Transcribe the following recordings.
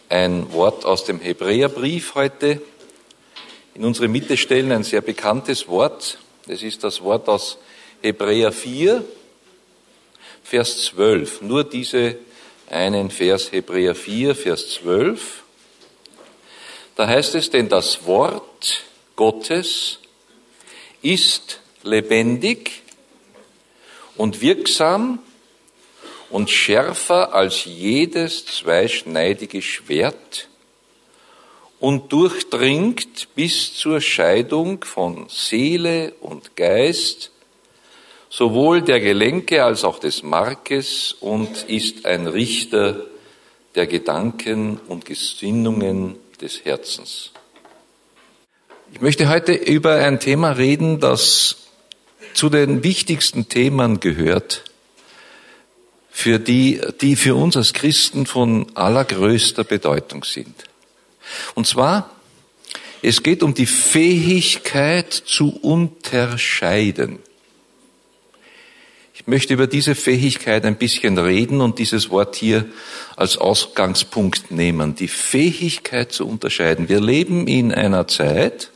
ein Wort aus dem Hebräerbrief heute in unsere Mitte stellen, ein sehr bekanntes Wort. Es ist das Wort aus Hebräer 4, Vers 12. Nur diese einen Vers, Hebräer 4, Vers 12. Da heißt es, denn das Wort Gottes ist lebendig und wirksam und schärfer als jedes zweischneidige Schwert und durchdringt bis zur Scheidung von Seele und Geist, sowohl der Gelenke als auch des Markes, und ist ein Richter der Gedanken und Gesinnungen des Herzens. Ich möchte heute über ein Thema reden, das zu den wichtigsten Themen gehört, die für uns als Christen von allergrößter Bedeutung sind. Und zwar, es geht um die Fähigkeit zu unterscheiden. Ich möchte über diese Fähigkeit ein bisschen reden und dieses Wort hier als Ausgangspunkt nehmen. Die Fähigkeit zu unterscheiden. Wir leben in einer Zeit,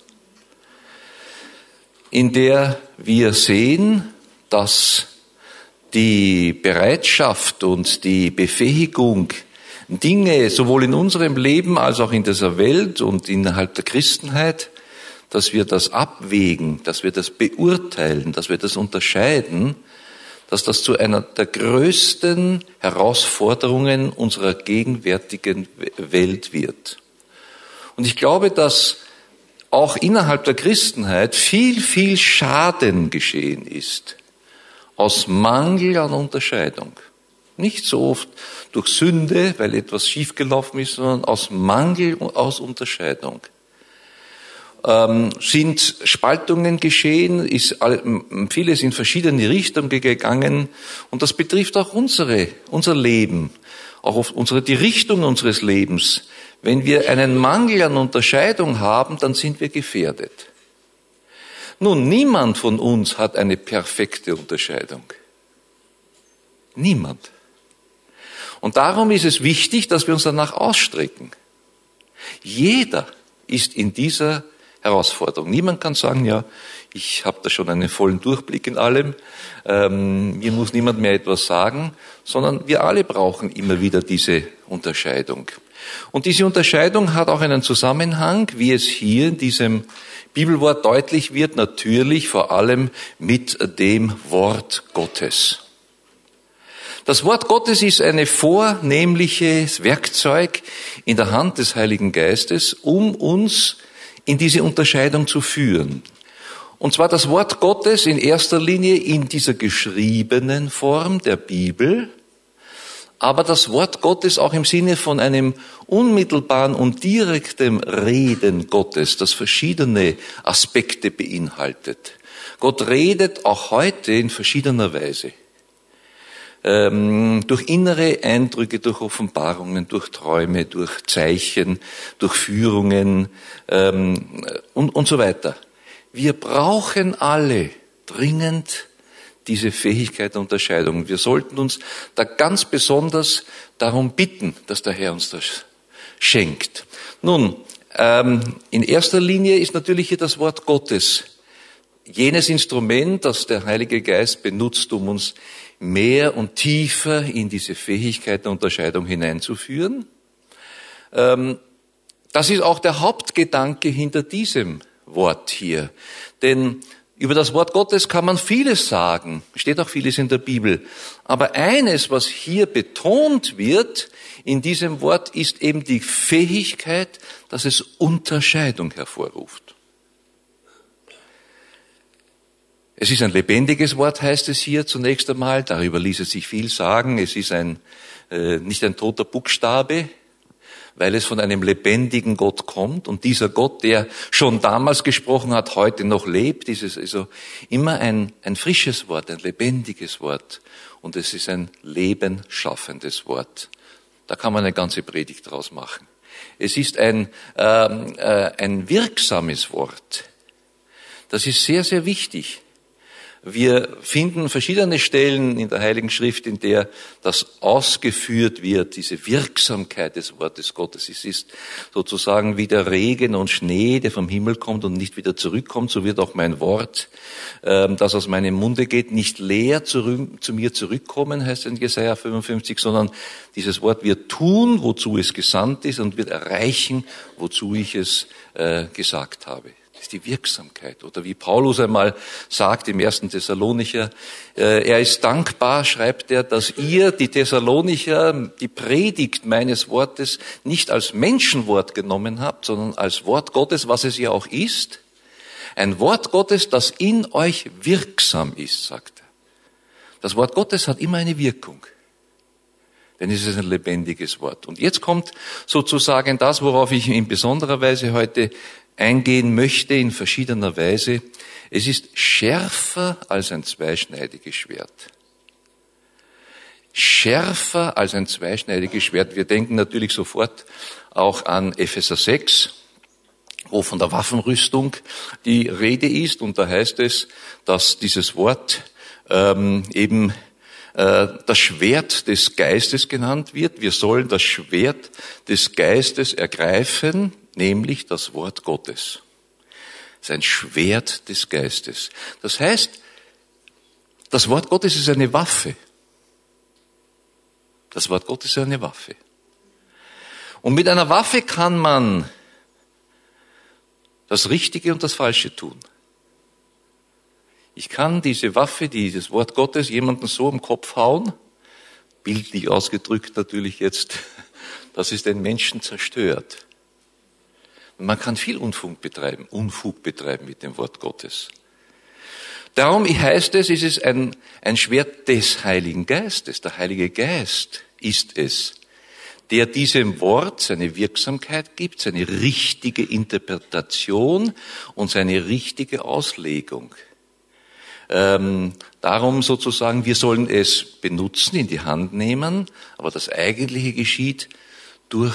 in der wir sehen, dass die Bereitschaft und die Befähigung, Dinge sowohl in unserem Leben als auch in dieser Welt und innerhalb der Christenheit, dass wir das abwägen, dass wir das beurteilen, dass wir das unterscheiden, dass das zu einer der größten Herausforderungen unserer gegenwärtigen Welt wird. Und ich glaube, dass auch innerhalb der Christenheit viel Schaden geschehen ist aus Mangel an Unterscheidung. Nicht so oft durch Sünde, weil etwas schiefgelaufen ist, sondern aus Mangel und aus Unterscheidung. Sind Spaltungen geschehen, ist vieles in verschiedene Richtungen gegangen, und das betrifft auch unser Leben, auch die Richtung unseres Lebens. Wenn wir einen Mangel an Unterscheidung haben, dann sind wir gefährdet. Nun, niemand von uns hat eine perfekte Unterscheidung. Niemand. Und darum ist es wichtig, dass wir uns danach ausstrecken. Jeder ist in dieser Herausforderung. Niemand kann sagen, ja, ich habe da schon einen vollen Durchblick in allem, mir muss niemand mehr etwas sagen, sondern wir alle brauchen immer wieder diese Unterscheidung. Und diese Unterscheidung hat auch einen Zusammenhang, wie es hier in diesem Bibelwort deutlich wird, natürlich vor allem mit dem Wort Gottes. Das Wort Gottes ist ein vornehmliches Werkzeug in der Hand des Heiligen Geistes, um uns in diese Unterscheidung zu führen. Und zwar das Wort Gottes in erster Linie in dieser geschriebenen Form der Bibel, aber das Wort Gottes auch im Sinne von einem unmittelbaren und direkten Reden Gottes, das verschiedene Aspekte beinhaltet. Gott redet auch heute in verschiedener Weise. Durch innere Eindrücke, durch Offenbarungen, durch Träume, durch Zeichen, durch Führungen und so weiter. Wir brauchen alle dringend diese Fähigkeit der Unterscheidung. Wir sollten uns da ganz besonders darum bitten, dass der Herr uns das schenkt. Nun, in erster Linie ist natürlich hier das Wort Gottes jenes Instrument, das der Heilige Geist benutzt, um uns mehr und tiefer in diese Fähigkeit der Unterscheidung hineinzuführen. Das ist auch der Hauptgedanke hinter diesem Wort hier. Denn über das Wort Gottes kann man vieles sagen, steht auch vieles in der Bibel. Aber eines, was hier betont wird in diesem Wort, ist eben die Fähigkeit, dass es Unterscheidung hervorruft. Es ist ein lebendiges Wort, heißt es hier zunächst einmal. Darüber ließe sich viel sagen. Es ist nicht ein toter Buchstabe, weil es von einem lebendigen Gott kommt. Und dieser Gott, der schon damals gesprochen hat, heute noch lebt, ist es also immer ein frisches Wort, ein lebendiges Wort. Und es ist ein lebensschaffendes Wort. Da kann man eine ganze Predigt draus machen. Es ist ein wirksames Wort. Das ist sehr, sehr wichtig. Wir finden verschiedene Stellen in der Heiligen Schrift, in der das ausgeführt wird, diese Wirksamkeit des Wortes Gottes. Es ist sozusagen wie der Regen und Schnee, der vom Himmel kommt und nicht wieder zurückkommt. So wird auch mein Wort, das aus meinem Munde geht, nicht leer zu mir zurückkommen, heißt in Jesaja 55, sondern dieses Wort wird tun, wozu es gesandt ist, und wird erreichen, wozu ich es gesagt habe. Das ist die Wirksamkeit. Oder wie Paulus einmal sagt im 1. Thessalonicher, er ist dankbar, schreibt er, dass ihr, die Thessalonicher, die Predigt meines Wortes nicht als Menschenwort genommen habt, sondern als Wort Gottes, was es ja auch ist. Ein Wort Gottes, das in euch wirksam ist, sagt er. Das Wort Gottes hat immer eine Wirkung. Denn es ist ein lebendiges Wort. Und jetzt kommt sozusagen das, worauf ich in besonderer Weise heute eingehen möchte, in verschiedener Weise. Es ist schärfer als ein zweischneidiges Schwert. Schärfer als ein zweischneidiges Schwert. Wir denken natürlich sofort auch an Epheser 6, wo von der Waffenrüstung die Rede ist. Und da heißt es, dass dieses Wort eben das Schwert des Geistes genannt wird. Wir sollen das Schwert des Geistes ergreifen, nämlich das Wort Gottes. Es ist ein Schwert des Geistes. Das heißt, das Wort Gottes ist eine Waffe. Das Wort Gottes ist eine Waffe. Und mit einer Waffe kann man das Richtige und das Falsche tun. Ich kann diese Waffe, dieses Wort Gottes, jemanden so im Kopf hauen, bildlich ausgedrückt natürlich jetzt, dass es den Menschen zerstört. Und man kann viel Unfug betreiben mit dem Wort Gottes. Darum heißt es, ist es ein Schwert des Heiligen Geistes. Der Heilige Geist ist es, der diesem Wort seine Wirksamkeit gibt, seine richtige Interpretation und seine richtige Auslegung. Darum sozusagen, wir sollen es benutzen, in die Hand nehmen, aber das Eigentliche geschieht durch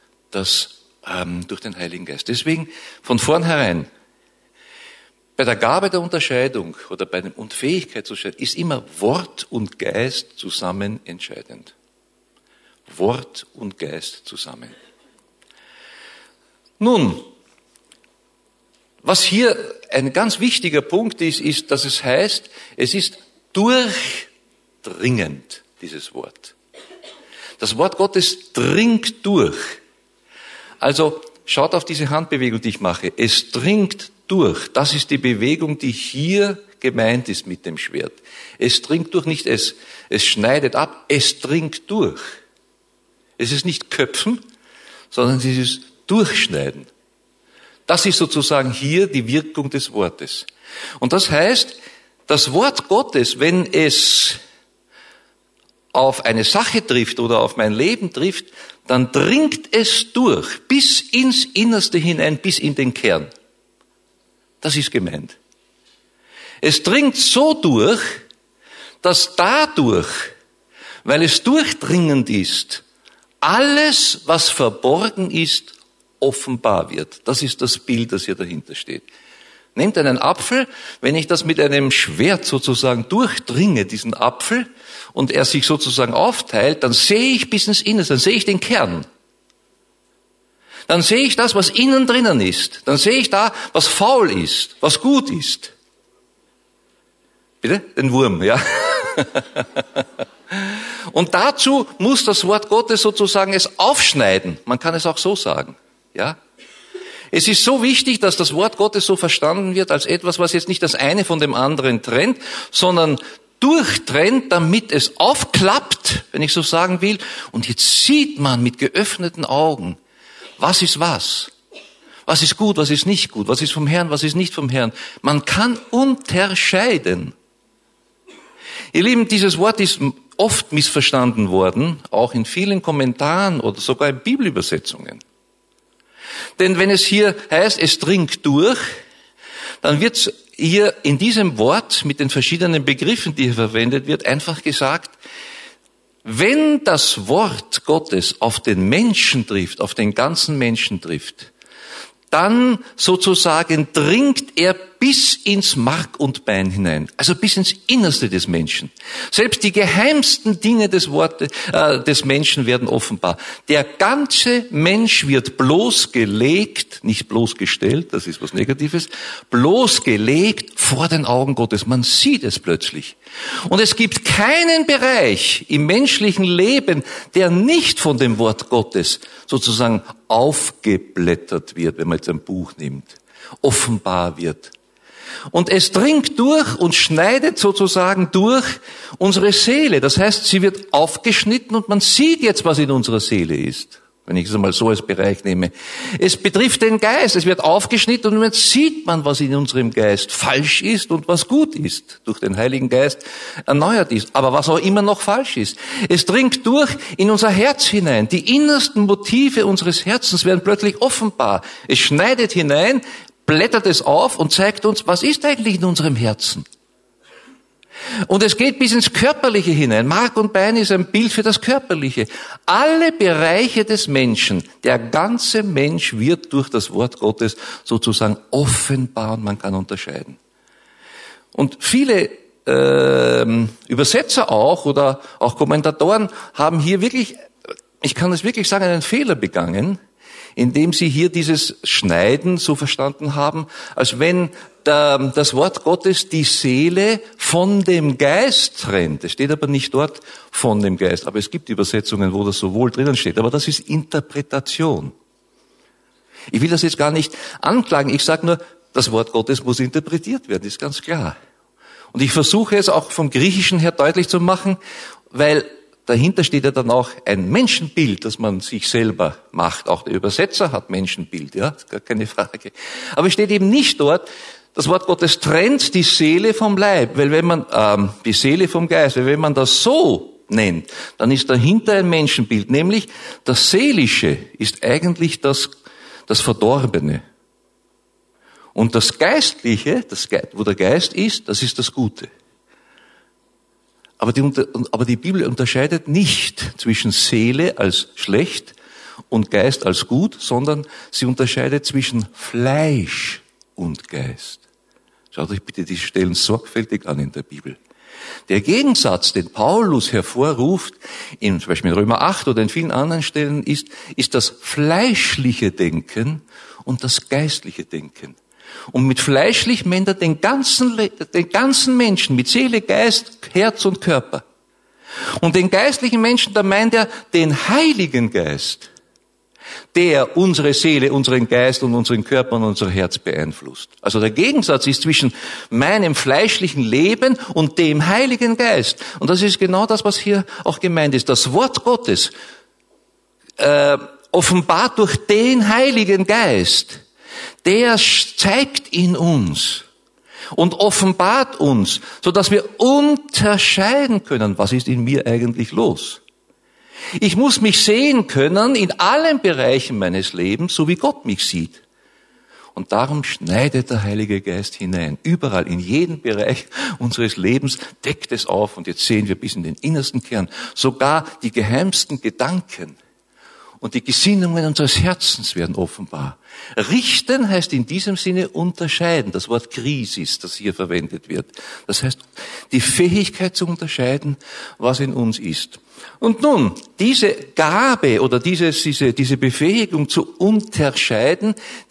den Heiligen Geist. Deswegen von vornherein, bei der Gabe der Unterscheidung oder bei der Fähigkeit zu unterscheiden, ist immer Wort und Geist zusammen entscheidend. Wort und Geist zusammen. Nun, was hier ein ganz wichtiger Punkt ist, dass es heißt, es ist durchdringend, dieses Wort. Das Wort Gottes dringt durch. Also schaut auf diese Handbewegung, die ich mache. Es dringt durch. Das ist die Bewegung, die hier gemeint ist mit dem Schwert. Es dringt durch, nicht es schneidet ab, es dringt durch. Es ist nicht Köpfen, sondern es ist Durchschneiden. Das ist sozusagen hier die Wirkung des Wortes. Und das heißt, das Wort Gottes, wenn es auf eine Sache trifft oder auf mein Leben trifft, dann dringt es durch, bis ins Innerste hinein, bis in den Kern. Das ist gemeint. Es dringt so durch, dass dadurch, weil es durchdringend ist, alles, was verborgen ist, offenbar wird. Das ist das Bild, das hier dahinter steht. Nehmt einen Apfel, wenn ich das mit einem Schwert sozusagen durchdringe, diesen Apfel, und er sich sozusagen aufteilt, dann sehe ich bis ins Innerste, dann sehe ich den Kern. Dann sehe ich das, was innen drinnen ist. Dann sehe ich da, was faul ist, was gut ist. Bitte? Den Wurm, ja. Und dazu muss das Wort Gottes sozusagen es aufschneiden. Man kann es auch so sagen. Ja? Es ist so wichtig, dass das Wort Gottes so verstanden wird als etwas, was jetzt nicht das eine von dem anderen trennt, sondern durchtrennt, damit es aufklappt, wenn ich so sagen will. Und jetzt sieht man mit geöffneten Augen, was ist was. Was ist gut, was ist nicht gut, was ist vom Herrn, was ist nicht vom Herrn. Man kann unterscheiden. Ihr Lieben, dieses Wort ist oft missverstanden worden, auch in vielen Kommentaren oder sogar in Bibelübersetzungen. Denn wenn es hier heißt, es dringt durch, dann wird hier in diesem Wort mit den verschiedenen Begriffen, die hier verwendet wird, einfach gesagt, wenn das Wort Gottes auf den Menschen trifft, auf den ganzen Menschen trifft, dann sozusagen dringt er bis ins Mark und Bein hinein, also bis ins Innerste des Menschen. Selbst die geheimsten Dinge des Menschen werden offenbar. Der ganze Mensch wird bloßgelegt, nicht bloßgestellt, das ist was Negatives, bloßgelegt vor den Augen Gottes. Man sieht es plötzlich. Und es gibt keinen Bereich im menschlichen Leben, der nicht von dem Wort Gottes sozusagen aufgeblättert wird, wenn man jetzt ein Buch nimmt, offenbar wird. Und es dringt durch und schneidet sozusagen durch unsere Seele. Das heißt, sie wird aufgeschnitten und man sieht jetzt, was in unserer Seele ist. Wenn ich es einmal so als Bereich nehme. Es betrifft den Geist. Es wird aufgeschnitten und jetzt sieht man, was in unserem Geist falsch ist und was gut ist. Durch den Heiligen Geist erneuert ist. Aber was auch immer noch falsch ist. Es dringt durch in unser Herz hinein. Die innersten Motive unseres Herzens werden plötzlich offenbar. Es schneidet hinein, blättert es auf und zeigt uns, was ist eigentlich in unserem Herzen. Und es geht bis ins Körperliche hinein. Mark und Bein ist ein Bild für das Körperliche. Alle Bereiche des Menschen, der ganze Mensch wird durch das Wort Gottes sozusagen offenbar und man kann unterscheiden. Und viele Übersetzer auch oder auch Kommentatoren haben hier wirklich, ich kann es wirklich sagen, einen Fehler begangen, indem sie hier dieses Schneiden so verstanden haben, als wenn das Wort Gottes die Seele von dem Geist trennt. Es steht aber nicht dort von dem Geist. Aber es gibt Übersetzungen, wo das so wohl drinnen steht. Aber das ist Interpretation. Ich will das jetzt gar nicht anklagen. Ich sage nur, das Wort Gottes muss interpretiert werden, ist ganz klar. Und ich versuche es auch vom Griechischen her deutlich zu machen, weil dahinter steht ja dann auch ein Menschenbild, das man sich selber macht. Auch der Übersetzer hat Menschenbild, ja, ist gar keine Frage. Aber es steht eben nicht dort, das Wort Gottes trennt die Seele vom Leib, weil wenn man, die Seele vom Geist, weil wenn man das so nennt, dann ist dahinter ein Menschenbild, nämlich das Seelische ist eigentlich das Verdorbene. Und das Geistliche, wo der Geist ist, das ist das Gute. Aber die Bibel unterscheidet nicht zwischen Seele als schlecht und Geist als gut, sondern sie unterscheidet zwischen Fleisch und Geist. Schaut euch bitte die Stellen sorgfältig an in der Bibel. Der Gegensatz, den Paulus hervorruft, zum Beispiel in Römer 8 oder in vielen anderen Stellen, ist das fleischliche Denken und das geistliche Denken. Und mit fleischlich meint er den ganzen Menschen, mit Seele, Geist, Herz und Körper. Und den geistlichen Menschen, da meint er den Heiligen Geist, der unsere Seele, unseren Geist und unseren Körper und unser Herz beeinflusst. Also der Gegensatz ist zwischen meinem fleischlichen Leben und dem Heiligen Geist. Und das ist genau das, was hier auch gemeint ist. Das Wort Gottes, offenbart durch den Heiligen Geist, der zeigt in uns und offenbart uns, sodass wir unterscheiden können, was ist in mir eigentlich los. Ich muss mich sehen können in allen Bereichen meines Lebens, so wie Gott mich sieht. Und darum schneidet der Heilige Geist hinein. Überall, in jedem Bereich unseres Lebens deckt es auf. Und jetzt sehen wir bis in den innersten Kern, sogar die geheimsten Gedanken und die Gesinnungen unseres Herzens werden offenbar. Richten heißt in diesem Sinne unterscheiden. Das Wort Krisis, das hier verwendet wird. Das heißt, die Fähigkeit zu unterscheiden, was in uns ist. Und nun, diese Gabe oder diese Befähigung zu unterscheiden,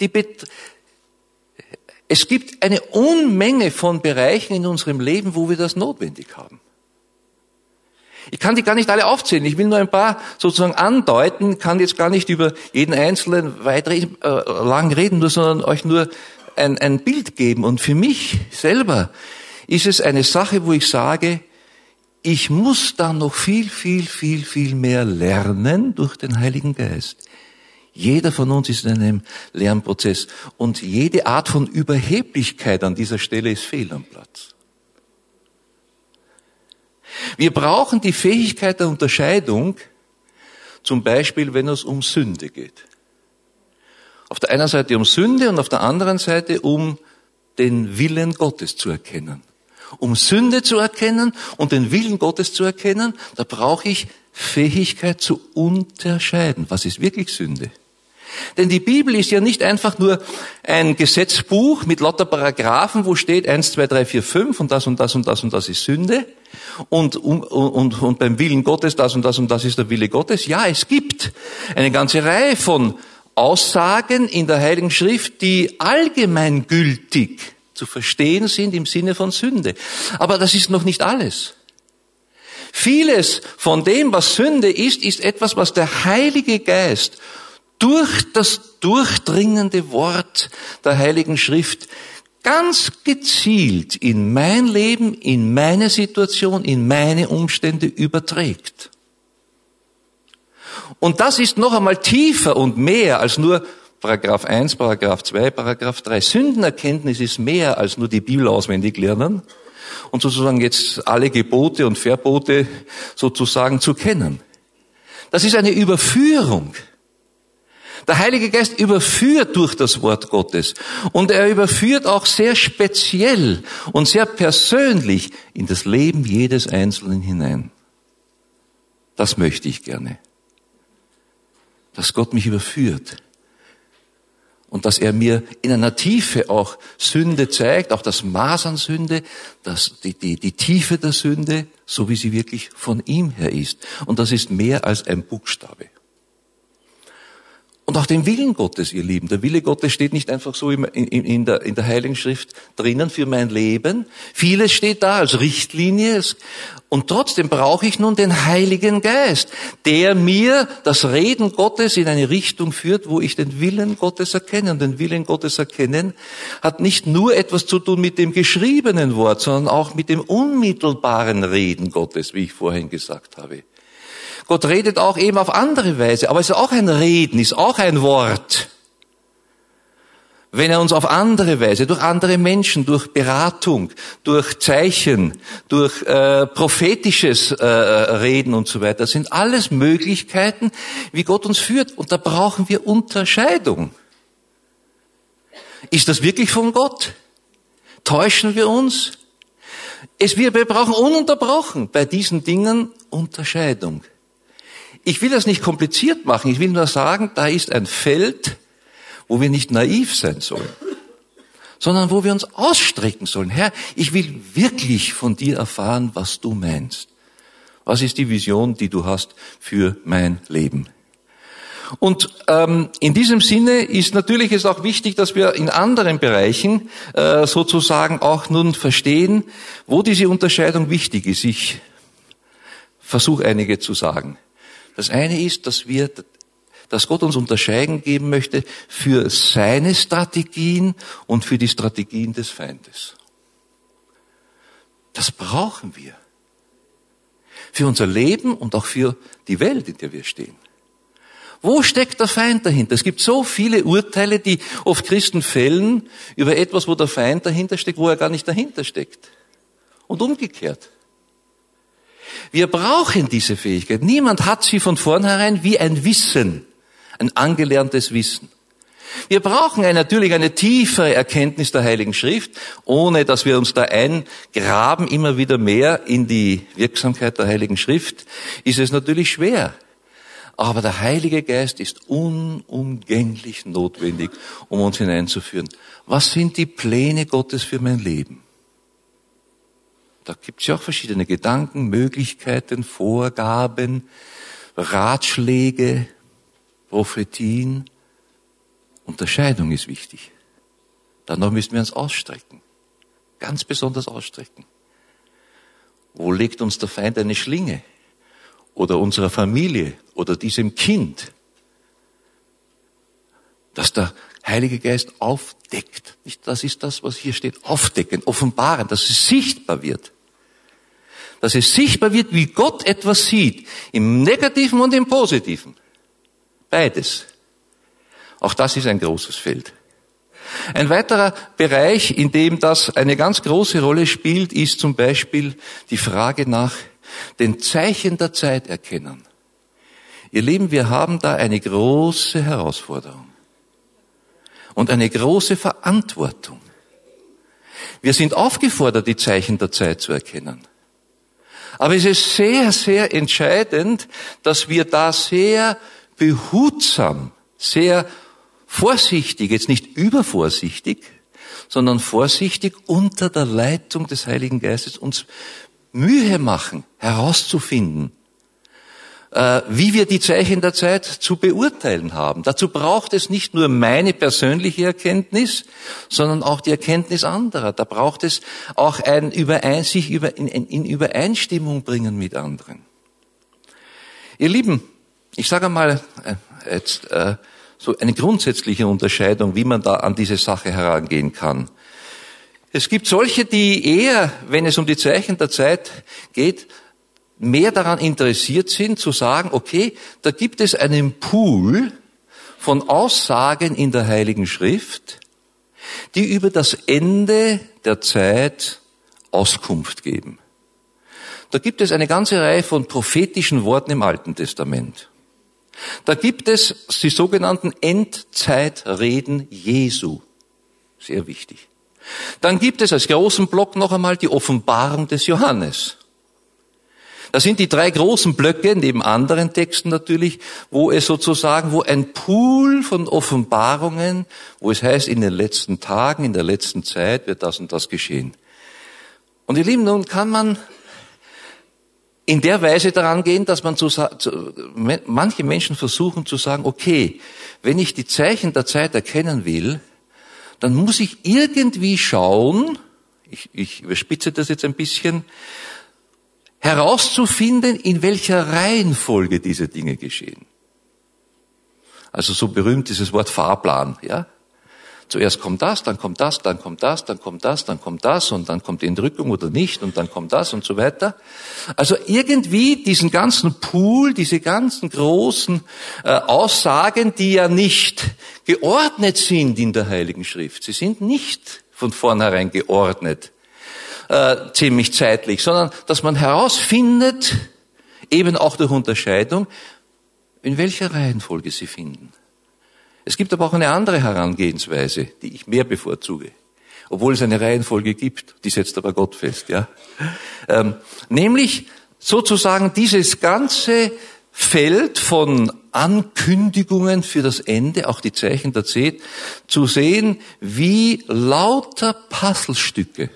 es gibt eine Unmenge von Bereichen in unserem Leben, wo wir das notwendig haben. Ich kann die gar nicht alle aufzählen. Ich will nur ein paar sozusagen andeuten, kann jetzt gar nicht über jeden Einzelnen lang reden, sondern euch nur ein Bild geben. Und für mich selber ist es eine Sache, wo ich sage, ich muss da noch viel mehr lernen durch den Heiligen Geist. Jeder von uns ist in einem Lernprozess und jede Art von Überheblichkeit an dieser Stelle ist fehl am Platz. Wir brauchen die Fähigkeit der Unterscheidung, zum Beispiel, wenn es um Sünde geht. Auf der einen Seite um Sünde und auf der anderen Seite um den Willen Gottes zu erkennen. Um Sünde zu erkennen und den Willen Gottes zu erkennen, da brauche ich Fähigkeit zu unterscheiden. Was ist wirklich Sünde? Denn die Bibel ist ja nicht einfach nur ein Gesetzbuch mit lauter Paragraphen, wo steht 1, 2, 3, 4, 5 und das und das und das und das ist Sünde und beim Willen Gottes das und das und das ist der Wille Gottes. Ja, es gibt eine ganze Reihe von Aussagen in der Heiligen Schrift, die allgemeingültig zu verstehen sind im Sinne von Sünde. Aber das ist noch nicht alles. Vieles von dem, was Sünde ist, ist etwas, was der Heilige Geist durch das durchdringende Wort der Heiligen Schrift ganz gezielt in mein Leben, in meine Situation, in meine Umstände überträgt. Und das ist noch einmal tiefer und mehr als nur Paragraph 1, Paragraph 2, Paragraph 3. Sündenerkenntnis ist mehr als nur die Bibel auswendig lernen und sozusagen jetzt alle Gebote und Verbote sozusagen zu kennen. Das ist eine Überführung. Der Heilige Geist überführt durch das Wort Gottes und er überführt auch sehr speziell und sehr persönlich in das Leben jedes Einzelnen hinein. Das möchte ich gerne. Dass Gott mich überführt und dass er mir in einer Tiefe auch Sünde zeigt, auch das Maß an Sünde, die Tiefe der Sünde, so wie sie wirklich von ihm her ist. Und das ist mehr als ein Buchstabe. Und auch den Willen Gottes, ihr Lieben. Der Wille Gottes steht nicht einfach so in der Heiligen Schrift drinnen für mein Leben. Vieles steht da als Richtlinie. Und trotzdem brauche ich nun den Heiligen Geist, der mir das Reden Gottes in eine Richtung führt, wo ich den Willen Gottes erkenne. Und den Willen Gottes erkennen hat nicht nur etwas zu tun mit dem geschriebenen Wort, sondern auch mit dem unmittelbaren Reden Gottes, wie ich vorhin gesagt habe. Gott redet auch eben auf andere Weise, aber es ist auch ein Reden, ist auch ein Wort. Wenn er uns auf andere Weise, durch andere Menschen, durch Beratung, durch Zeichen, durch prophetisches Reden und so weiter, das sind alles Möglichkeiten, wie Gott uns führt. Und da brauchen wir Unterscheidung. Ist das wirklich von Gott? Täuschen wir uns? Wir brauchen ununterbrochen bei diesen Dingen Unterscheidung. Ich will das nicht kompliziert machen, ich will nur sagen, da ist ein Feld, wo wir nicht naiv sein sollen, sondern wo wir uns ausstrecken sollen. Herr, ich will wirklich von dir erfahren, was du meinst. Was ist die Vision, die du hast für mein Leben? Und in diesem Sinne ist natürlich es auch wichtig, dass wir in anderen Bereichen sozusagen auch nun verstehen, wo diese Unterscheidung wichtig ist. Ich versuche einige zu sagen. Das eine ist, dass Gott uns Unterscheidung geben möchte für seine Strategien und für die Strategien des Feindes. Das brauchen wir. Für unser Leben und auch für die Welt, in der wir stehen. Wo steckt der Feind dahinter? Es gibt so viele Urteile, die oft Christen fällen über etwas, wo der Feind dahinter steckt, wo er gar nicht dahinter steckt. Und umgekehrt. Wir brauchen diese Fähigkeit. Niemand hat sie von vornherein wie ein Wissen, ein angelerntes Wissen. Wir brauchen natürlich eine tiefere Erkenntnis der Heiligen Schrift, ohne dass wir uns da eingraben, immer wieder mehr in die Wirksamkeit der Heiligen Schrift, ist es natürlich schwer. Aber der Heilige Geist ist unumgänglich notwendig, um uns hineinzuführen. Was sind die Pläne Gottes für mein Leben? Da gibt es ja auch verschiedene Gedanken, Möglichkeiten, Vorgaben, Ratschläge, Prophetien. Unterscheidung ist wichtig. Dann müssen wir uns ausstrecken. Ganz besonders ausstrecken. Wo legt uns der Feind eine Schlinge? Oder unserer Familie oder diesem Kind? Dass der Heilige Geist aufdeckt. Das ist das, was hier steht. Aufdecken, offenbaren, dass es sichtbar wird. Dass es sichtbar wird, wie Gott etwas sieht. Im Negativen und im Positiven. Beides. Auch das ist ein großes Feld. Ein weiterer Bereich, in dem das eine ganz große Rolle spielt, ist zum Beispiel die Frage nach den Zeichen der Zeit erkennen. Ihr Lieben, wir haben da eine große Herausforderung und eine große Verantwortung. Wir sind aufgefordert, die Zeichen der Zeit zu erkennen. Aber es ist sehr, sehr entscheidend, dass wir da sehr behutsam, sehr vorsichtig, jetzt nicht übervorsichtig, sondern vorsichtig unter der Leitung des Heiligen Geistes uns Mühe machen, herauszufinden, wie wir die Zeichen der Zeit zu beurteilen haben. Dazu braucht es nicht nur meine persönliche Erkenntnis, sondern auch die Erkenntnis anderer. Da braucht es auch ein in Übereinstimmung bringen mit anderen. Ihr Lieben, ich sage einmal jetzt so eine grundsätzliche Unterscheidung, wie man da an diese Sache herangehen kann. Es gibt solche, die eher, wenn es um die Zeichen der Zeit geht, mehr daran interessiert sind, zu sagen, okay, da gibt es einen Pool von Aussagen in der Heiligen Schrift, die über das Ende der Zeit Auskunft geben. Da gibt es eine ganze Reihe von prophetischen Worten im Alten Testament. Da gibt es die sogenannten Endzeitreden Jesu. Sehr wichtig. Dann gibt es als großen Block noch einmal die Offenbarung des Johannes. Das sind die 3 großen Blöcke, neben anderen Texten natürlich, wo ein Pool von Offenbarungen, wo es heißt, in den letzten Tagen, in der letzten Zeit wird das und das geschehen. Und ihr Lieben, nun kann man in der Weise daran gehen, dass manche Menschen versuchen zu sagen, okay, wenn ich die Zeichen der Zeit erkennen will, dann muss ich irgendwie schauen, ich überspitze das jetzt ein bisschen, herauszufinden, in welcher Reihenfolge diese Dinge geschehen. Also so berühmt dieses Wort Fahrplan, ja? Zuerst kommt das, dann kommt das, dann kommt das, dann kommt das, dann kommt das und dann kommt die Entrückung oder nicht und dann kommt das und so weiter. Also irgendwie diesen ganzen Pool, diese ganzen großen Aussagen, die ja nicht geordnet sind in der Heiligen Schrift. Sie sind nicht von vornherein geordnet, ziemlich zeitlich, sondern dass man herausfindet, eben auch durch Unterscheidung, in welcher Reihenfolge sie finden. Es gibt aber auch eine andere Herangehensweise, die ich mehr bevorzuge, obwohl es eine Reihenfolge gibt, die setzt aber Gott fest, ja. Nämlich sozusagen dieses ganze Feld von Ankündigungen für das Ende, auch die Zeichen der Zeit, zu sehen, wie lauter Puzzlestücke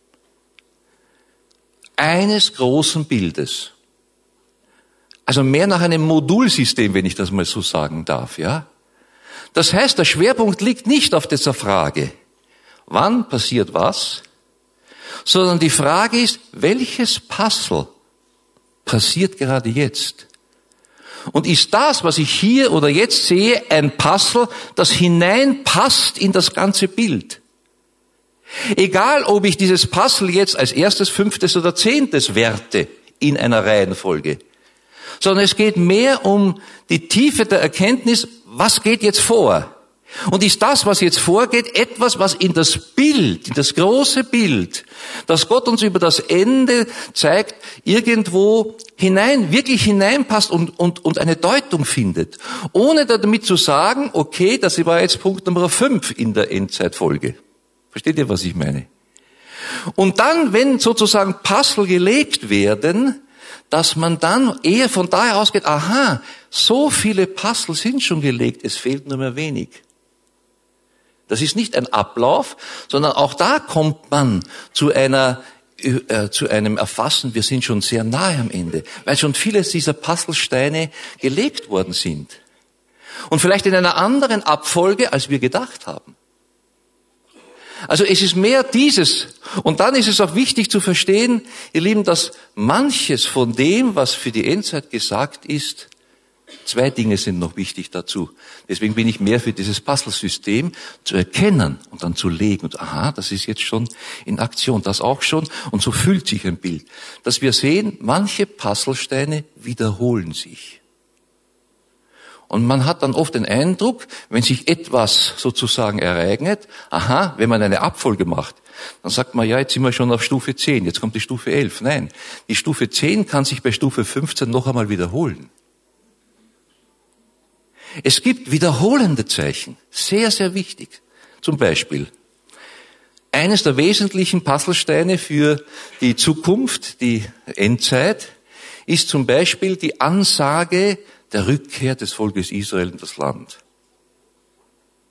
eines großen Bildes. Also mehr nach einem Modulsystem, wenn ich das mal so sagen darf, ja. Das heißt, der Schwerpunkt liegt nicht auf dieser Frage, wann passiert was, sondern die Frage ist, welches Puzzle passiert gerade jetzt? Und ist das, was ich hier oder jetzt sehe, ein Puzzle, das hineinpasst in das ganze Bild? Egal, ob ich dieses Puzzle jetzt als 1., 5. oder 10. werte in einer Reihenfolge, sondern es geht mehr um die Tiefe der Erkenntnis, was geht jetzt vor? Und ist das, was jetzt vorgeht, etwas, was in das Bild, in das große Bild, das Gott uns über das Ende zeigt, irgendwo wirklich hineinpasst und eine Deutung findet. Ohne damit zu sagen, okay, das war jetzt Punkt Nummer 5 in der Endzeitfolge. Versteht ihr, was ich meine? Und dann, wenn sozusagen Puzzle gelegt werden, dass man dann eher von daher ausgeht, aha, so viele Puzzle sind schon gelegt, es fehlt nur mehr wenig. Das ist nicht ein Ablauf, sondern auch da kommt man zu einem Erfassen, wir sind schon sehr nahe am Ende, weil schon vieles dieser Puzzlesteine gelegt worden sind. Und vielleicht in einer anderen Abfolge, als wir gedacht haben. Also es ist mehr dieses. Und dann ist es auch wichtig zu verstehen, ihr Lieben, dass manches von dem, was für die Endzeit gesagt ist, 2 Dinge sind noch wichtig dazu. Deswegen bin ich mehr für dieses Puzzlesystem zu erkennen und dann zu legen. Und aha, das ist jetzt schon in Aktion, das auch schon. Und so fühlt sich ein Bild. Dass wir sehen, manche Puzzlesteine wiederholen sich. Und man hat dann oft den Eindruck, wenn sich etwas sozusagen ereignet, aha, wenn man eine Abfolge macht, dann sagt man, ja, jetzt sind wir schon auf Stufe 10, jetzt kommt die Stufe 11. Nein, die Stufe 10 kann sich bei Stufe 15 noch einmal wiederholen. Es gibt wiederholende Zeichen, sehr, sehr wichtig. Zum Beispiel, eines der wesentlichen Puzzlesteine für die Zukunft, die Endzeit, ist zum Beispiel die Ansage der Rückkehr des Volkes Israel in das Land.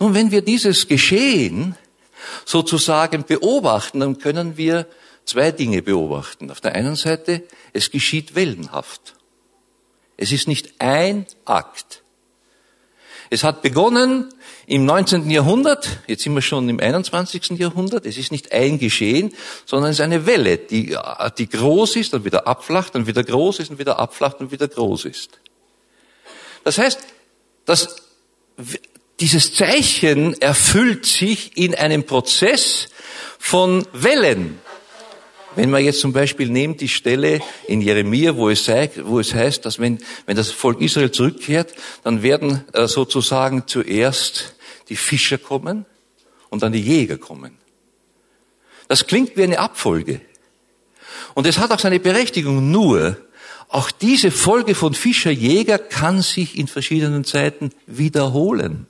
Nun, wenn wir dieses Geschehen sozusagen beobachten, dann können wir zwei Dinge beobachten. Auf der einen Seite, es geschieht wellenhaft. Es ist nicht ein Akt. Es hat begonnen im 19. Jahrhundert, jetzt sind wir schon im 21. Jahrhundert, es ist nicht ein Geschehen, sondern es ist eine Welle, die groß ist, dann wieder abflacht, dann wieder groß ist und wieder abflacht und wieder groß ist. Das heißt, dass dieses Zeichen erfüllt sich in einem Prozess von Wellen. Wenn man jetzt zum Beispiel nimmt die Stelle in Jeremia, wo es heißt, dass wenn das Volk Israel zurückkehrt, dann werden sozusagen zuerst die Fischer kommen und dann die Jäger kommen. Das klingt wie eine Abfolge. Und es hat auch seine Berechtigung, nur auch diese Folge von Fischer, Jäger kann sich in verschiedenen Zeiten wiederholen.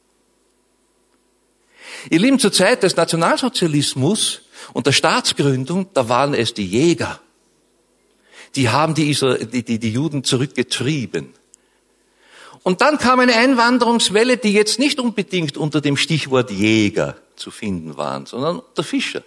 Ihr Lieben, zur Zeit des Nationalsozialismus und der Staatsgründung, da waren es die Jäger. Die haben die Juden zurückgetrieben. Und dann kam eine Einwanderungswelle, die jetzt nicht unbedingt unter dem Stichwort Jäger zu finden waren, sondern unter Fischer.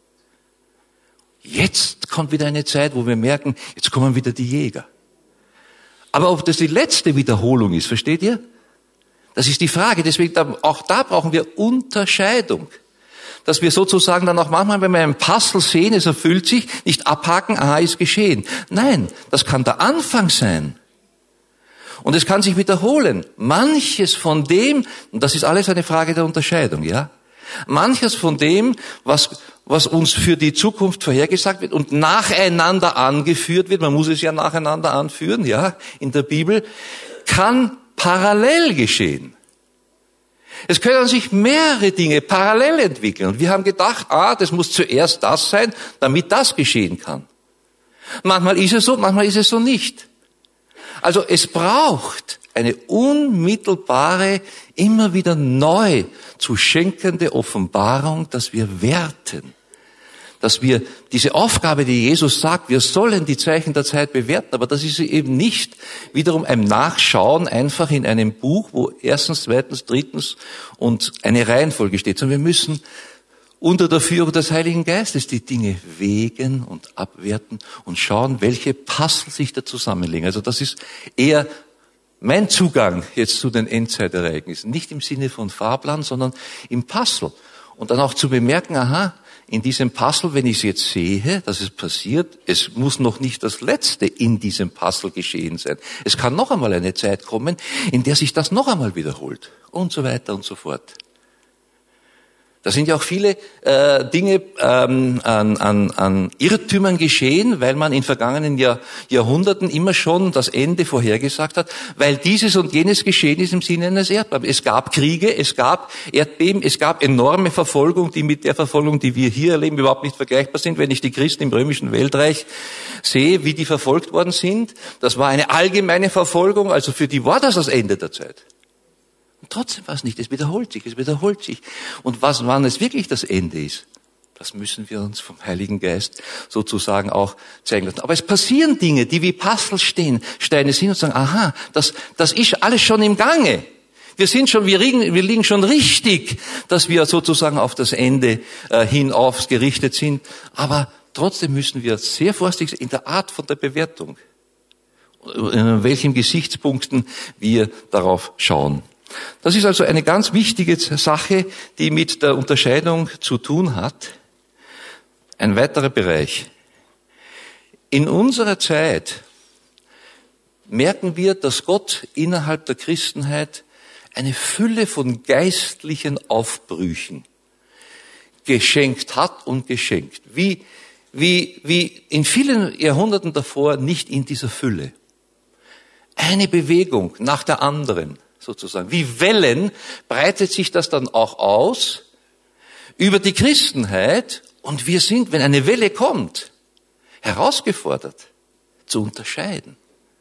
Jetzt kommt wieder eine Zeit, wo wir merken, jetzt kommen wieder die Jäger. Aber ob das die letzte Wiederholung ist, versteht ihr? Das ist die Frage. Deswegen, auch da brauchen wir Unterscheidung. Dass wir sozusagen dann auch manchmal, wenn wir einen Puzzle sehen, es erfüllt sich, nicht abhaken, aha, ist geschehen. Nein, das kann der Anfang sein. Und es kann sich wiederholen. Manches von dem, und das ist alles eine Frage der Unterscheidung, ja? Manches von dem, was uns für die Zukunft vorhergesagt wird und nacheinander angeführt wird, man muss es ja nacheinander anführen, ja, in der Bibel, kann parallel geschehen. Es können sich mehrere Dinge parallel entwickeln. Und wir haben gedacht, das muss zuerst das sein, damit das geschehen kann. Manchmal ist es so, manchmal ist es so nicht. Also es braucht eine unmittelbare, immer wieder neu zu schenkende Offenbarung, dass wir werten. Dass wir diese Aufgabe, die Jesus sagt, wir sollen die Zeichen der Zeit bewerten, aber das ist eben nicht wiederum ein Nachschauen einfach in einem Buch, wo erstens, zweitens, drittens und eine Reihenfolge steht, sondern wir müssen unter der Führung des Heiligen Geistes die Dinge wägen und abwerten und schauen, welche Puzzle sich da zusammenlegen. Also das ist eher mein Zugang jetzt zu den Endzeitereignissen. Nicht im Sinne von Fahrplan, sondern im Puzzle. Und dann auch zu bemerken, aha, in diesem Puzzle, wenn ich es jetzt sehe, dass es passiert, es muss noch nicht das Letzte in diesem Puzzle geschehen sein. Es kann noch einmal eine Zeit kommen, in der sich das noch einmal wiederholt und so weiter und so fort. Da sind ja auch viele Dinge an Irrtümern geschehen, weil man in vergangenen Jahrhunderten immer schon das Ende vorhergesagt hat, weil dieses und jenes geschehen ist im Sinne eines Erdbebens. Es gab Kriege, es gab Erdbeben, es gab enorme Verfolgung, die mit der Verfolgung, die wir hier erleben, überhaupt nicht vergleichbar sind. Wenn ich die Christen im römischen Weltreich sehe, wie die verfolgt worden sind, das war eine allgemeine Verfolgung, also für die war das Ende der Zeit. Und trotzdem war es nicht, es wiederholt sich. Und wann es wirklich das Ende ist, das müssen wir uns vom Heiligen Geist sozusagen auch zeigen lassen. Aber es passieren Dinge, die wie Puzzlesteine sind und sagen, aha, das ist alles schon im Gange. Wir liegen schon richtig, dass wir sozusagen auf das Ende hinauf gerichtet sind. Aber trotzdem müssen wir sehr vorsichtig sein in der Art von der Bewertung. In welchen Gesichtspunkten wir darauf schauen. Das ist also eine ganz wichtige Sache, die mit der Unterscheidung zu tun hat. Ein weiterer Bereich. In unserer Zeit merken wir, dass Gott innerhalb der Christenheit eine Fülle von geistlichen Aufbrüchen geschenkt hat und geschenkt. Wie in vielen Jahrhunderten davor nicht in dieser Fülle. Eine Bewegung nach der anderen. Sozusagen. Wie Wellen breitet sich das dann auch aus über die Christenheit und wir sind, wenn eine Welle kommt, herausgefordert zu unterscheiden.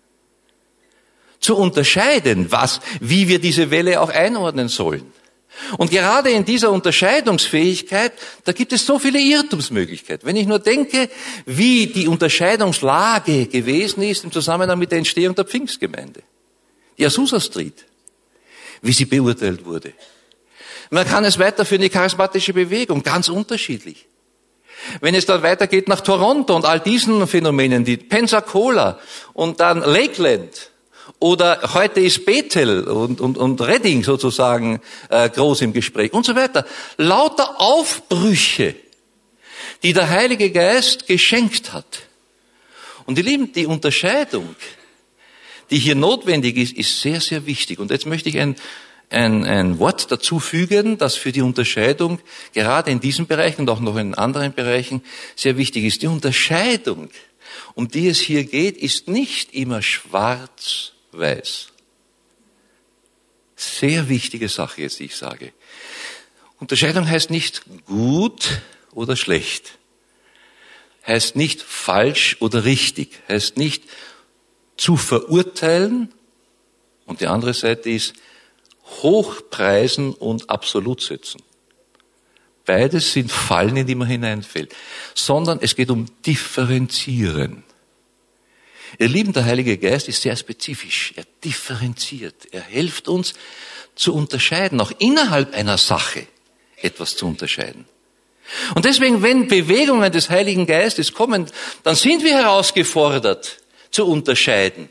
Zu unterscheiden, wie wir diese Welle auch einordnen sollen. Und gerade in dieser Unterscheidungsfähigkeit, da gibt es so viele Irrtumsmöglichkeiten. Wenn ich nur denke, wie die Unterscheidungslage gewesen ist im Zusammenhang mit der Entstehung der Pfingstgemeinde. Die Azusa Street. Wie sie beurteilt wurde. Man kann es weiterführen in die charismatische Bewegung, ganz unterschiedlich. Wenn es dann weitergeht nach Toronto und all diesen Phänomenen, die Pensacola und dann Lakeland oder heute ist Bethel und Redding sozusagen groß im Gespräch und so weiter. Lauter Aufbrüche, die der Heilige Geist geschenkt hat. Und ihr Lieben, die Unterscheidung, die hier notwendig ist, ist sehr, sehr wichtig. Und jetzt möchte ich ein Wort dazu fügen, das für die Unterscheidung gerade in diesem Bereich und auch noch in anderen Bereichen sehr wichtig ist. Die Unterscheidung, um die es hier geht, ist nicht immer schwarz-weiß. Sehr wichtige Sache jetzt, die ich sage. Unterscheidung heißt nicht gut oder schlecht. Heißt nicht falsch oder richtig. Heißt nicht zu verurteilen. Und die andere Seite ist hochpreisen und absolut setzen. Beides sind Fallen, in die man hineinfällt. Sondern es geht um Differenzieren. Ihr Lieben, der Heilige Geist ist sehr spezifisch. Er differenziert. Er hilft uns zu unterscheiden, auch innerhalb einer Sache etwas zu unterscheiden. Und deswegen, wenn Bewegungen des Heiligen Geistes kommen, dann sind wir herausgefordert zu unterscheiden.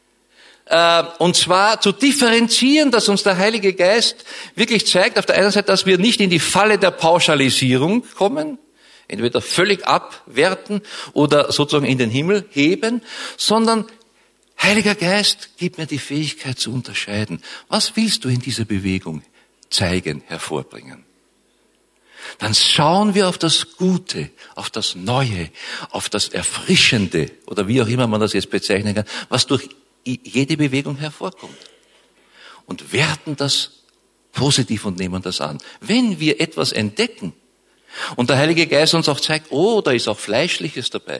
Und zwar zu differenzieren, dass uns der Heilige Geist wirklich zeigt, auf der einen Seite, dass wir nicht in die Falle der Pauschalisierung kommen, entweder völlig abwerten oder sozusagen in den Himmel heben, sondern Heiliger Geist, gib mir die Fähigkeit zu unterscheiden. Was willst du in dieser Bewegung zeigen, hervorbringen? Dann schauen wir auf das Gute, auf das Neue, auf das Erfrischende oder wie auch immer man das jetzt bezeichnen kann, was durch jede Bewegung hervorkommt. Und werten das positiv und nehmen das an. Wenn wir etwas entdecken und der Heilige Geist uns auch zeigt, oh, da ist auch Fleischliches dabei.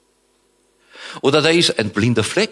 Oder da ist ein blinder Fleck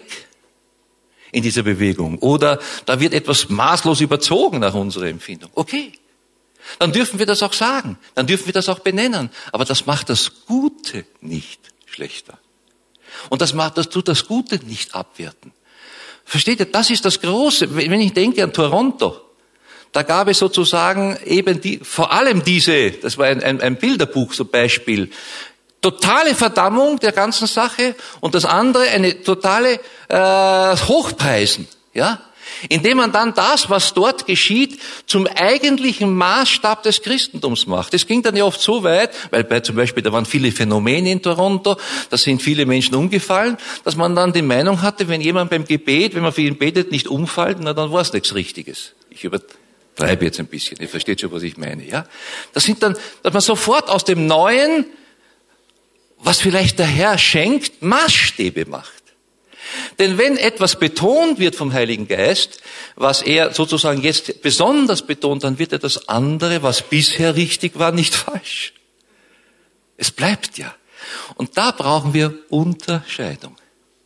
in dieser Bewegung. Oder da wird etwas maßlos überzogen nach unserer Empfindung. Okay, dann dürfen wir das auch sagen. Dann dürfen wir das auch benennen. Aber das macht das Gute nicht schlechter. Und das tut das Gute nicht abwerten. Versteht ihr, das ist das Große. Wenn ich denke an Toronto, da gab es sozusagen eben vor allem diese, das war ein Bilderbuch zum Beispiel, totale Verdammung der ganzen Sache und das andere eine totale Hochpreisen, ja, indem man dann das, was dort geschieht, zum eigentlichen Maßstab des Christentums macht. Es ging dann ja oft so weit, weil zum Beispiel, da waren viele Phänomene in Toronto, da sind viele Menschen umgefallen, dass man dann die Meinung hatte, wenn jemand beim Gebet, wenn man für ihn betet, nicht umfällt, na dann war es nichts Richtiges. Ich übertreibe jetzt ein bisschen, ihr versteht schon, was ich meine, ja? Das sind dann, dass man sofort aus dem Neuen, was vielleicht der Herr schenkt, Maßstäbe macht. Denn wenn etwas betont wird vom Heiligen Geist, was er sozusagen jetzt besonders betont, dann wird er das andere, was bisher richtig war, nicht falsch. Es bleibt ja. Und da brauchen wir Unterscheidung.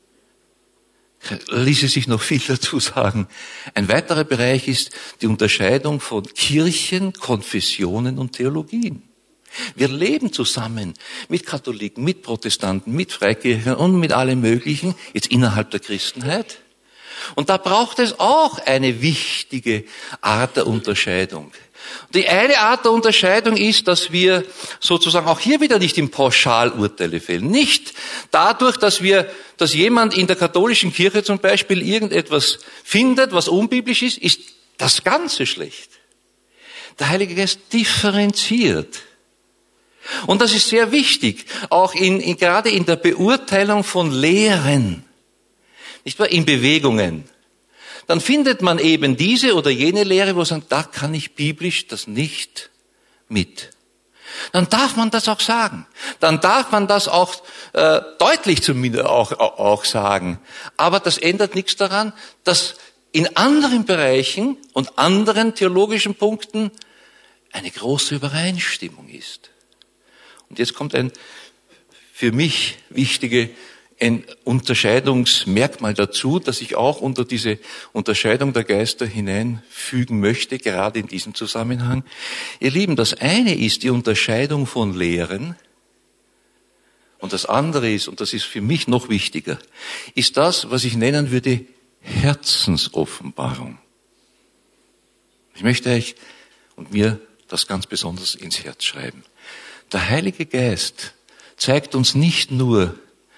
Ließe sich noch viel dazu sagen. Ein weiterer Bereich ist die Unterscheidung von Kirchen, Konfessionen und Theologien. Wir leben zusammen mit Katholiken, mit Protestanten, mit Freikirchen und mit allem Möglichen, jetzt innerhalb der Christenheit. Und da braucht es auch eine wichtige Art der Unterscheidung. Die eine Art der Unterscheidung ist, dass wir sozusagen auch hier wieder nicht im Pauschalurteile fällen. Nicht dadurch, dass jemand in der katholischen Kirche zum Beispiel irgendetwas findet, was unbiblisch ist das Ganze schlecht. Der Heilige Geist differenziert. Und das ist sehr wichtig, auch gerade in der Beurteilung von Lehren, nicht wahr, in Bewegungen. Dann findet man eben diese oder jene Lehre, wo man sagt, da kann ich biblisch das nicht mit. Dann darf man das auch sagen. Dann darf man das auch deutlich zumindest auch sagen. Aber das ändert nichts daran, dass in anderen Bereichen und anderen theologischen Punkten eine große Übereinstimmung ist. Und jetzt kommt ein für mich wichtiges Unterscheidungsmerkmal dazu, das ich auch unter diese Unterscheidung der Geister hineinfügen möchte, gerade in diesem Zusammenhang. Ihr Lieben, das eine ist die Unterscheidung von Lehren und das andere ist, und das ist für mich noch wichtiger, ist das, was ich nennen würde, Herzensoffenbarung. Ich möchte euch und mir das ganz besonders ins Herz schreiben. Der Heilige Geist zeigt uns nicht nur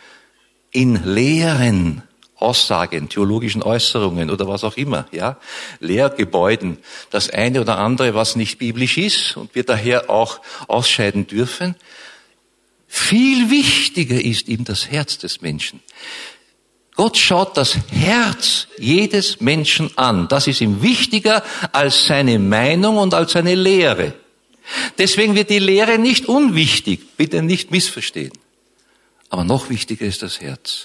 in Lehren, Aussagen, theologischen Äußerungen oder was auch immer, ja, Lehrgebäuden, das eine oder andere, was nicht biblisch ist und wir daher auch ausscheiden dürfen. Viel wichtiger ist ihm das Herz des Menschen. Gott schaut das Herz jedes Menschen an. Das ist ihm wichtiger als seine Meinung und als seine Lehre. Deswegen wird die Lehre nicht unwichtig, bitte nicht missverstehen. Aber noch wichtiger ist das Herz.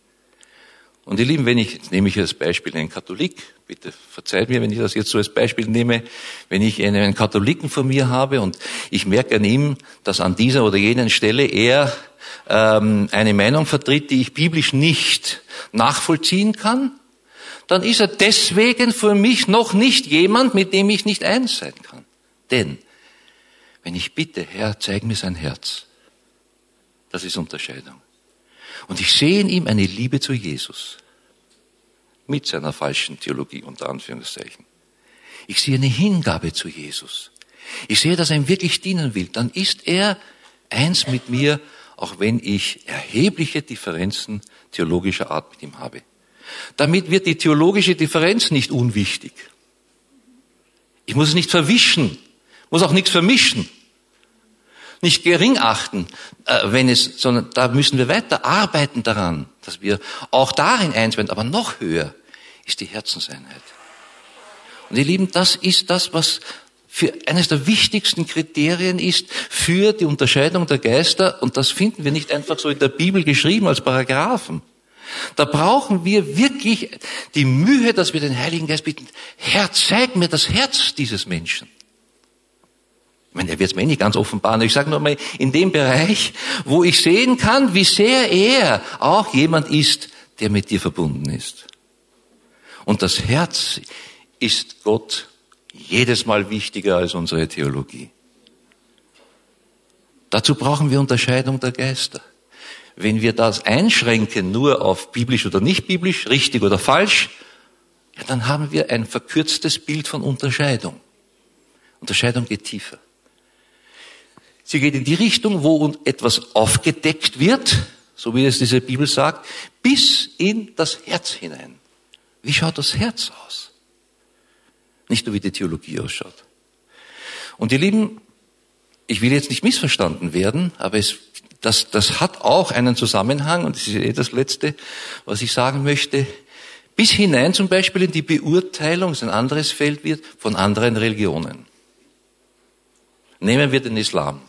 Und ihr Lieben, jetzt nehme ich als Beispiel einen Katholik, bitte verzeiht mir, wenn ich das jetzt so als Beispiel nehme, wenn ich einen Katholiken vor mir habe und ich merke an ihm, dass an dieser oder jenen Stelle er eine Meinung vertritt, die ich biblisch nicht nachvollziehen kann, dann ist er deswegen für mich noch nicht jemand, mit dem ich nicht eins sein kann. Denn wenn ich bitte, Herr, zeig mir sein Herz, das ist Unterscheidung. Und ich sehe in ihm eine Liebe zu Jesus. Mit seiner falschen Theologie, unter Anführungszeichen. Ich sehe eine Hingabe zu Jesus. Ich sehe, dass er ihm wirklich dienen will. Dann ist er eins mit mir, auch wenn ich erhebliche Differenzen theologischer Art mit ihm habe. Damit wird die theologische Differenz nicht unwichtig. Ich muss es nicht verwischen, muss auch nichts vermischen. Nicht gering achten, sondern da müssen wir weiter arbeiten daran, dass wir auch darin eins werden. Aber noch höher ist die Herzenseinheit. Und ihr Lieben, das ist das, was für eines der wichtigsten Kriterien ist für die Unterscheidung der Geister. Und das finden wir nicht einfach so in der Bibel geschrieben als Paragraphen. Da brauchen wir wirklich die Mühe, dass wir den Heiligen Geist bitten, Herr, zeig mir das Herz dieses Menschen. Ich meine, er wird es mir nicht ganz offenbaren. Ich sage nur mal, in dem Bereich, wo ich sehen kann, wie sehr er auch jemand ist, der mit dir verbunden ist. Und das Herz ist Gott jedes Mal wichtiger als unsere Theologie. Dazu brauchen wir Unterscheidung der Geister. Wenn wir das einschränken nur auf biblisch oder nicht biblisch, richtig oder falsch, ja, dann haben wir ein verkürztes Bild von Unterscheidung. Unterscheidung geht tiefer. Sie geht in die Richtung, wo etwas aufgedeckt wird, so wie es diese Bibel sagt, bis in das Herz hinein. Wie schaut das Herz aus? Nicht nur wie die Theologie ausschaut. Und ihr Lieben, ich will jetzt nicht missverstanden werden, aber das hat auch einen Zusammenhang, und das ist das Letzte, was ich sagen möchte, bis hinein zum Beispiel in die Beurteilung, das ein anderes Feld wird, von anderen Religionen. Nehmen wir den Islam.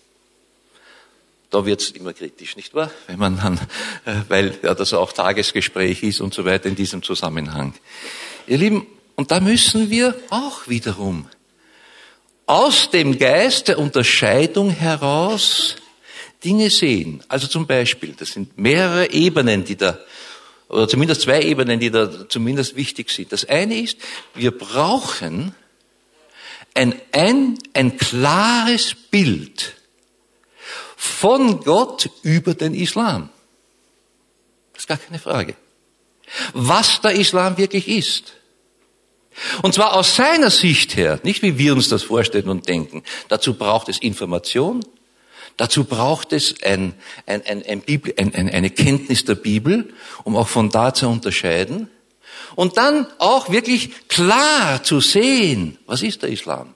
Da wird's immer kritisch, nicht wahr? Wenn man dann, weil ja, das auch Tagesgespräch ist und so weiter in diesem Zusammenhang. Ihr Lieben, und da müssen wir auch wiederum aus dem Geist der Unterscheidung heraus Dinge sehen. Also zum Beispiel, das sind mehrere Ebenen, oder zumindest 2 Ebenen, die da zumindest wichtig sind. Das eine ist, wir brauchen ein klares Bild von Gott über den Islam. Das ist gar keine Frage. Was der Islam wirklich ist. Und zwar aus seiner Sicht her, nicht wie wir uns das vorstellen und denken. Dazu braucht es Information, dazu braucht es eine Kenntnis der Bibel, um auch von da zu unterscheiden. Und dann auch wirklich klar zu sehen, was ist der Islam?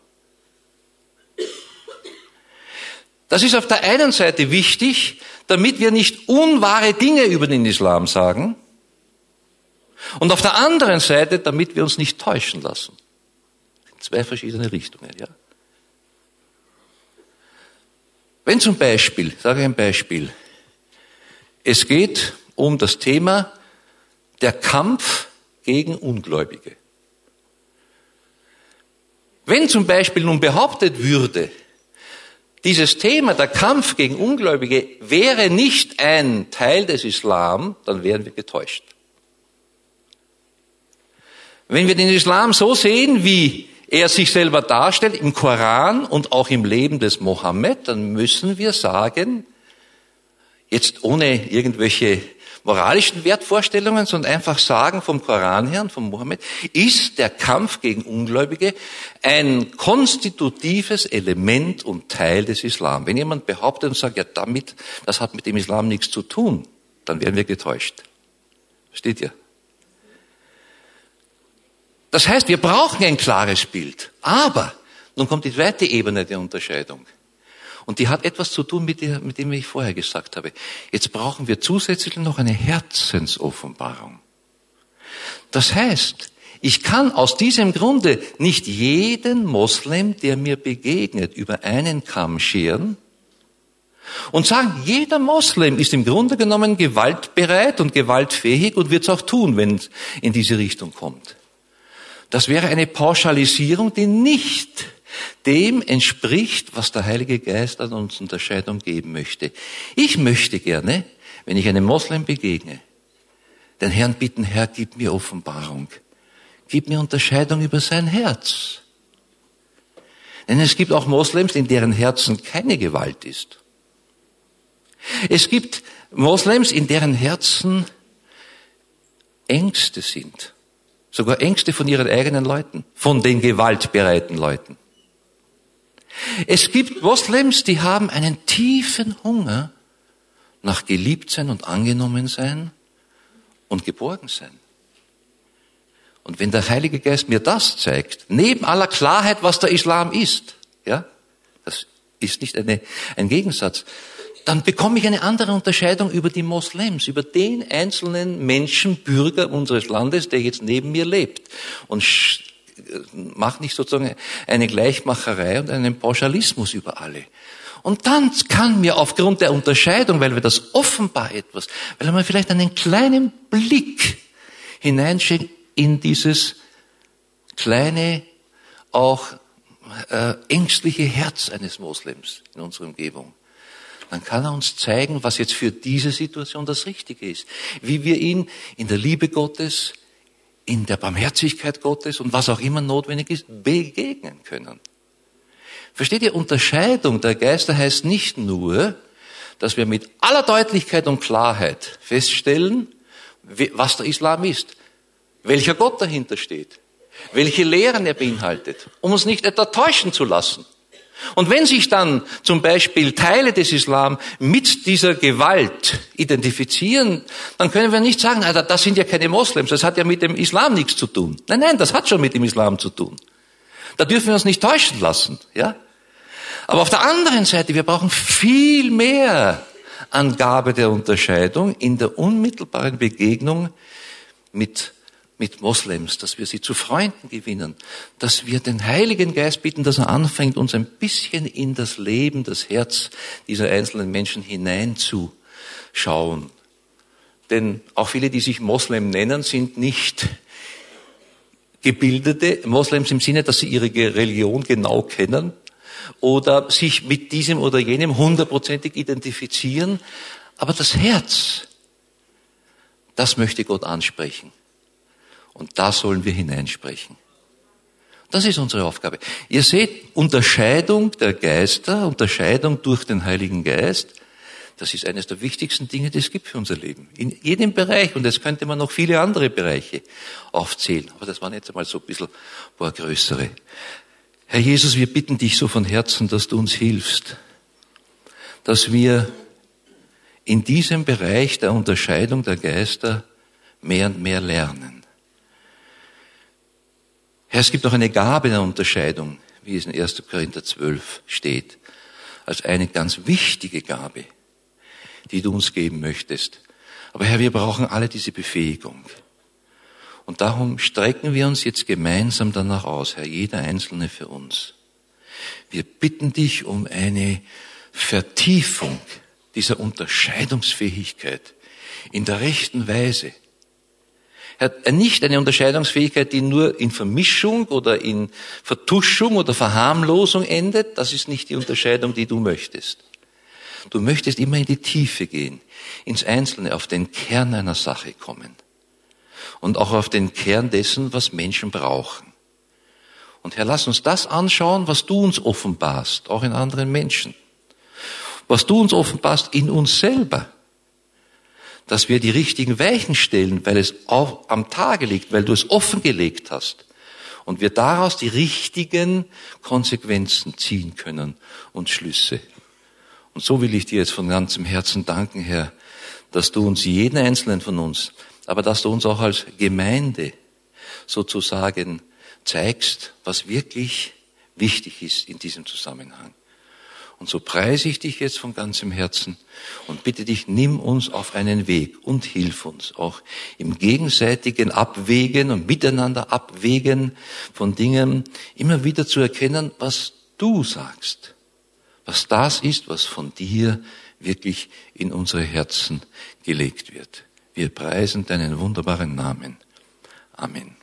Das ist auf der einen Seite wichtig, damit wir nicht unwahre Dinge über den Islam sagen. Und auf der anderen Seite, damit wir uns nicht täuschen lassen. 2 verschiedene Richtungen, ja. Wenn zum Beispiel, sage ich ein Beispiel, es geht um das Thema der Kampf gegen Ungläubige. Wenn zum Beispiel nun behauptet würde, dieses Thema, der Kampf gegen Ungläubige, wäre nicht ein Teil des Islam, dann wären wir getäuscht. Wenn wir den Islam so sehen, wie er sich selber darstellt im Koran und auch im Leben des Mohammed, dann müssen wir sagen, jetzt ohne irgendwelche moralischen Wertvorstellungen, sondern einfach sagen vom Koran her und vom Mohammed, ist der Kampf gegen Ungläubige ein konstitutives Element und Teil des Islam. Wenn jemand behauptet und sagt, ja das hat mit dem Islam nichts zu tun, dann werden wir getäuscht. Versteht ihr? Das heißt, wir brauchen ein klares Bild. Aber, nun kommt die zweite Ebene der Unterscheidung. Und die hat etwas zu tun mit dem, wie ich vorher gesagt habe. Jetzt brauchen wir zusätzlich noch eine Herzensoffenbarung. Das heißt, ich kann aus diesem Grunde nicht jeden Moslem, der mir begegnet, über einen Kamm scheren und sagen, jeder Moslem ist im Grunde genommen gewaltbereit und gewaltfähig und wird es auch tun, wenn es in diese Richtung kommt. Das wäre eine Pauschalisierung, die nicht dem entspricht, was der Heilige Geist an uns Unterscheidung geben möchte. Ich möchte gerne, wenn ich einem Moslem begegne, den Herrn bitten, Herr, gib mir Offenbarung. Gib mir Unterscheidung über sein Herz. Denn es gibt auch Moslems, in deren Herzen keine Gewalt ist. Es gibt Moslems, in deren Herzen Ängste sind. Sogar Ängste von ihren eigenen Leuten, von den gewaltbereiten Leuten. Es gibt Moslems, die haben einen tiefen Hunger nach Geliebtsein und Angenommensein und Geborgensein. Und wenn der Heilige Geist mir das zeigt, neben aller Klarheit, was der Islam ist, ja, das ist nicht ein Gegensatz, dann bekomme ich eine andere Unterscheidung über die Moslems, über den einzelnen Menschen, Bürger unseres Landes, der jetzt neben mir lebt. Und mach nicht sozusagen eine Gleichmacherei und einen Pauschalismus über alle. Und dann kann mir aufgrund der Unterscheidung, weil wir das offenbar etwas, weil man vielleicht einen kleinen Blick hineinschickt in dieses kleine, auch ängstliche Herz eines Moslems in unserer Umgebung, dann kann er uns zeigen, was jetzt für diese Situation das Richtige ist. Wie wir ihn in der Liebe Gottes, in der Barmherzigkeit Gottes und was auch immer notwendig ist, begegnen können. Versteht ihr, Unterscheidung der Geister heißt nicht nur, dass wir mit aller Deutlichkeit und Klarheit feststellen, was der Islam ist, welcher Gott dahinter steht, welche Lehren er beinhaltet, um uns nicht etwa täuschen zu lassen. Und wenn sich dann zum Beispiel Teile des Islam mit dieser Gewalt identifizieren, dann können wir nicht sagen, das sind ja keine Moslems, das hat ja mit dem Islam nichts zu tun. Nein, das hat schon mit dem Islam zu tun. Da dürfen wir uns nicht täuschen lassen, ja? Aber auf der anderen Seite, wir brauchen viel mehr an Gabe der Unterscheidung in der unmittelbaren Begegnung mit Moslems, dass wir sie zu Freunden gewinnen, dass wir den Heiligen Geist bitten, dass er anfängt, uns ein bisschen in das Leben, das Herz dieser einzelnen Menschen hineinzuschauen. Denn auch viele, die sich Moslem nennen, sind nicht gebildete Moslems im Sinne, dass sie ihre Religion genau kennen oder sich mit diesem oder jenem hundertprozentig identifizieren. Aber das Herz, das möchte Gott ansprechen. Und da sollen wir hineinsprechen. Das ist unsere Aufgabe. Ihr seht, Unterscheidung der Geister, Unterscheidung durch den Heiligen Geist, das ist eines der wichtigsten Dinge, die es gibt für unser Leben. In jedem Bereich. Und jetzt könnte man noch viele andere Bereiche aufzählen. Aber das waren jetzt einmal so ein bisschen ein paar größere. Herr Jesus, wir bitten dich so von Herzen, dass du uns hilfst, dass wir in diesem Bereich der Unterscheidung der Geister mehr und mehr lernen. Herr, es gibt auch eine Gabe der Unterscheidung, wie es in 1. Korinther 12 steht, als eine ganz wichtige Gabe, die du uns geben möchtest. Aber Herr, wir brauchen alle diese Befähigung. Und darum strecken wir uns jetzt gemeinsam danach aus, Herr, jeder Einzelne für uns. Wir bitten dich um eine Vertiefung dieser Unterscheidungsfähigkeit in der rechten Weise. Er hat nicht eine Unterscheidungsfähigkeit, die nur in Vermischung oder in Vertuschung oder Verharmlosung endet. Das ist nicht die Unterscheidung, die du möchtest. Du möchtest immer in die Tiefe gehen, ins Einzelne, auf den Kern einer Sache kommen. Und auch auf den Kern dessen, was Menschen brauchen. Und Herr, lass uns das anschauen, was du uns offenbarst, auch in anderen Menschen. Was du uns offenbarst in uns selber. dass wir die richtigen Weichen stellen, weil es auch am Tage liegt, weil du es offengelegt hast. Und wir daraus die richtigen Konsequenzen ziehen können und Schlüsse. Und so will ich dir jetzt von ganzem Herzen danken, Herr, dass du uns, jeden Einzelnen von uns, aber dass du uns auch als Gemeinde sozusagen zeigst, was wirklich wichtig ist in diesem Zusammenhang. Und so preise ich dich jetzt von ganzem Herzen und bitte dich, nimm uns auf einen Weg und hilf uns auch im gegenseitigen Abwägen und miteinander Abwägen von Dingen immer wieder zu erkennen, was du sagst, was das ist, was von dir wirklich in unsere Herzen gelegt wird. Wir preisen deinen wunderbaren Namen. Amen.